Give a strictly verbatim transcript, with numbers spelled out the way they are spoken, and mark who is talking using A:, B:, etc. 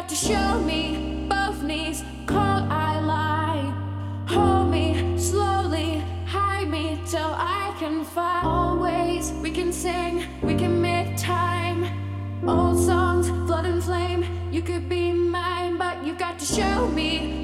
A: got to show me both knees, call I lie. Hold me slowly, hide me till I can fly. Always we can sing, we can make time. Old songs, blood and flame. You could be mine, but you got to show me